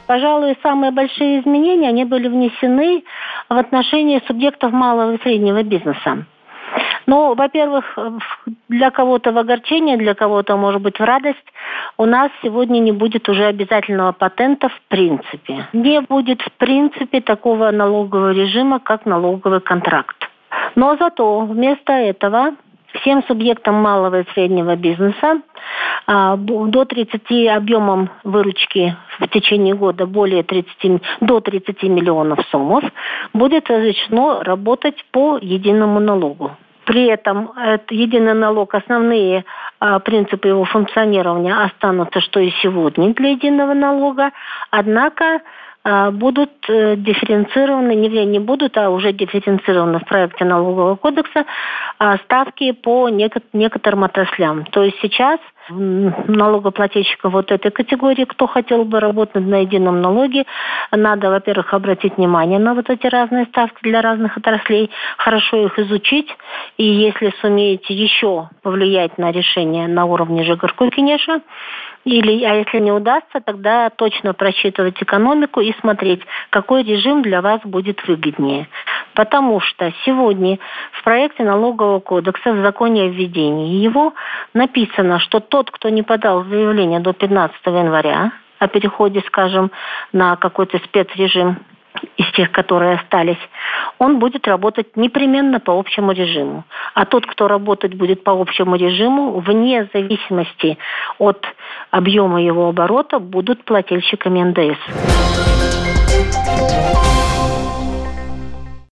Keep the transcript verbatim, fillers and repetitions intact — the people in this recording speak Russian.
Пожалуй, самые большие изменения, они были внесены в отношении субъектов малого и среднего бизнеса. Ну, во-первых, для кого-то в огорчение, для кого-то, может быть, в радость, у нас сегодня не будет уже обязательного патента в принципе. Не будет в принципе такого налогового режима, как налоговый контракт. Но зато вместо этого всем субъектам малого и среднего бизнеса а, до тридцати объемом выручки в течение года более тридцати, до тридцати миллионов сомов будет разрешено работать по единому налогу. При этом это единый налог, основные а, принципы его функционирования останутся, что и сегодня для единого налога, однако а, будут э, дифференцированы, не, не будут, а уже дифференцированы в проекте налогового кодекса а, ставки по неко- некоторым отраслям. То есть сейчас налогоплательщикам вот этой категории, кто хотел бы работать на едином налоге, надо, во-первых, обратить внимание на вот эти разные ставки для разных отраслей, хорошо их изучить, и если сумеете еще повлиять на решение на уровне ЖКХ-Кенеша, или, а если не удастся, тогда точно просчитывать экономику и смотреть, какой режим для вас будет выгоднее. Потому что сегодня в проекте налогового кодекса, в законе о введении его, написано, что тот, кто не подал заявление до пятнадцатого января о переходе, скажем, на какой-то спецрежим из тех, которые остались, он будет работать непременно по общему режиму. А тот, кто работать будет по общему режиму, вне зависимости от объема его оборота, будут плательщиками эн дэ эс.